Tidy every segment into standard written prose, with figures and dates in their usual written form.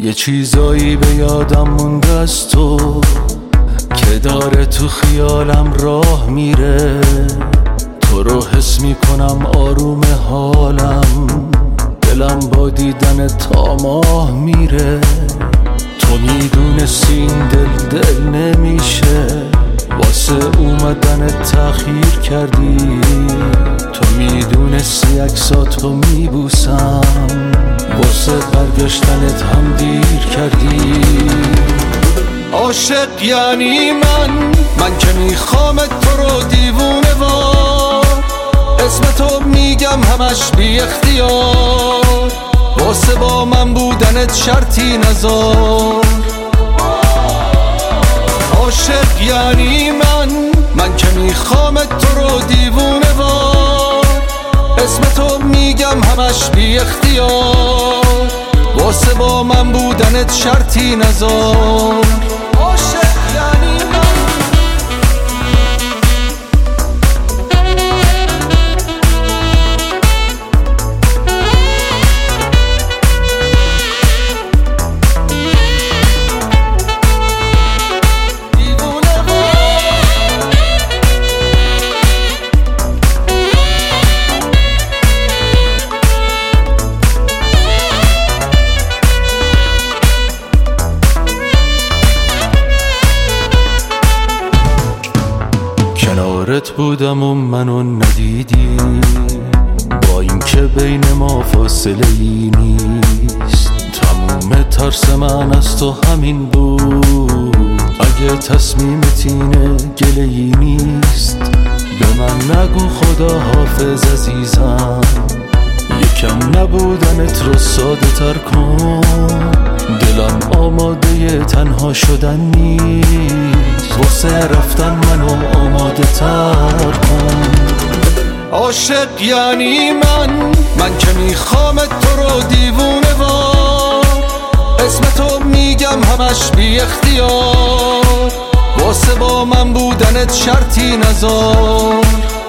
یه چیزایی به یادم مونده از تو که داره تو خیالم راه میره. تو رو حس میکنم آروم حالم، دلم با دیدن تا ماه میره. تو میدونستی این دل نمیشه، واسه اومدن تأخیر کردی. تو میدونستی عکساتو میبوسم، واسه برگشتنت هم دیر کردی. عاشق یعنی من که میخوام تو رو دیوونه وار. اسم تو میگم همش بی اختیار، واسه با من بودنت شرطی نذار. عاشق یعنی من که میخوام تو رو دیوونه وار. اسم تو میگم همش بی اختیار، واسه با من بودنت شرطی نذار. عاشق یعنی کنارت بودم و منو ندیدی، با اینکه بین ما فاصله ای نیست. تموم ترس من از تو همین بود، اگه تصمیمت اینه گله ای نیست. به من نگو خدا حافظ عزیزم، یکم نبودنت رو ساده تر کن. دلم آماده تنها شدن نیست، واسه رفتن منو آماده تر کن. عاشق یعنی من که میخوام تو رو دیوونه وار. اسم تو میگم همش بی اختیار، واسه با من بودنت شرطی نذار.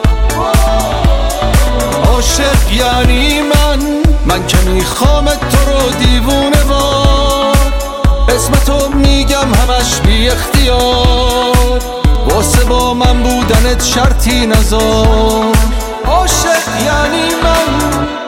عاشق یعنی من که میخوام تو رو دیوونه وار. اسم تو میگم همش بی اختیار، واسه با من بودنت شرطی نذار. عاشق یعنی من